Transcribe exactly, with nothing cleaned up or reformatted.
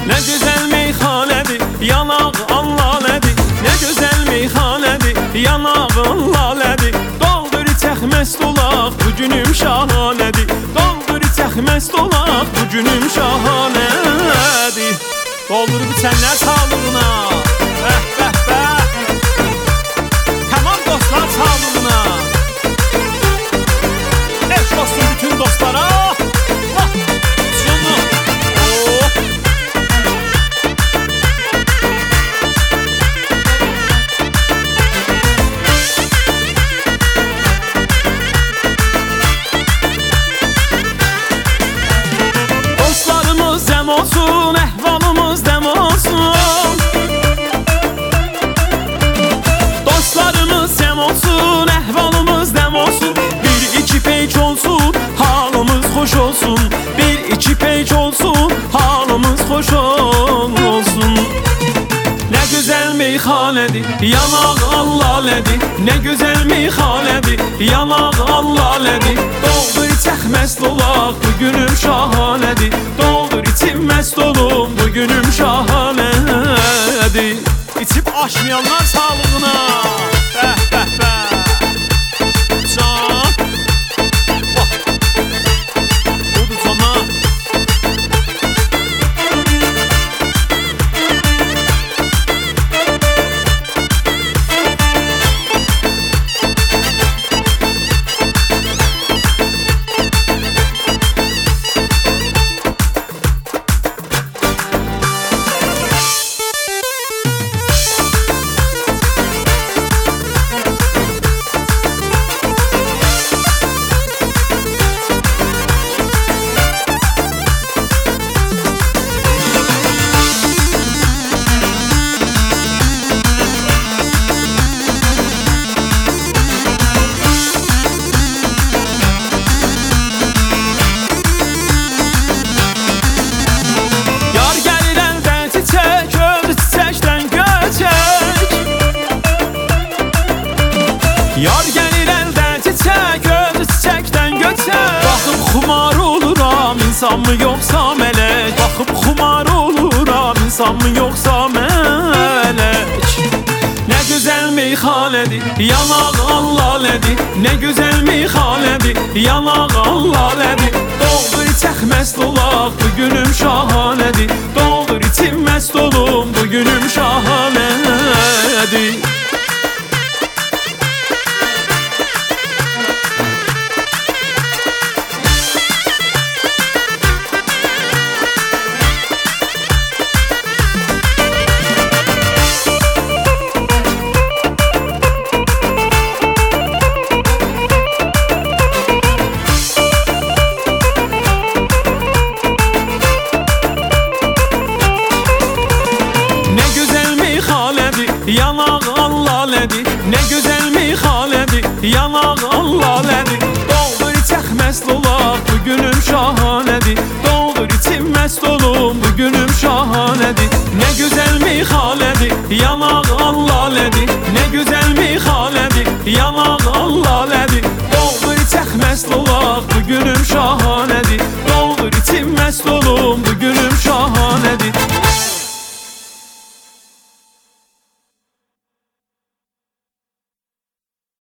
Ne güzel meyhanedir, yanağın laledir. Ne güzel meyhanedir, yanağın laledir. Doldur içək məst olaq, bu günüm şahanedir. Doldur içək məst olaq, bu günüm şahanedir. Doldur içənlər sağlığına, bəh bəh bəh. Tamam dostlar sağlığına. Eş olsun bütün dostlara. Olsun, əhvalımız dem olsun. Dostlarımız dem olsun, əhvalımız dem olsun. Bir iki peyç olsun, halımız hoş olsun. Bir iki peyç olsun, halımız hoş olsun. Ne güzel meyhanedir, yanağın laledir. Ne güzel meyhanedir, yanağın laledir. Doldur içək məst olaq, bu günüm şahanedir. Doldur içim məst olum, bu günüm şahanedir. İçib aşmayanlar sağlığına, bəh bəh bəh. Can budur cana. Yar gəlir əldən çiçək, özü çiçəkdən göçək. Baxıb xumar oluram, insan mı yoxsa mələk. Baxıb xumar oluram, insan mı yoxsa mələk. Ne güzel meyhanedir, yanağın laledir. Ne güzel meyhanedir, yanağın laledir. Doldur içək məst olaq, bu günüm şahanedir. Doldur içim məst olum, bu günüm şahanedir. Yanağın laledir, ne güzel meyhanedir. Yanağın laledir. Doldur içək məst olaq, bu günüm şahanedir. Doldur içim məst olum, bu günüm şahanedir. Ne güzel meyhanedir, yanağın laledir. Ne güzel meyhanedir, yanağın laledir. Doldur içək məst olaq, bu günüm şahanedir. Doldur içim məst olum, bu günüm şahanedir.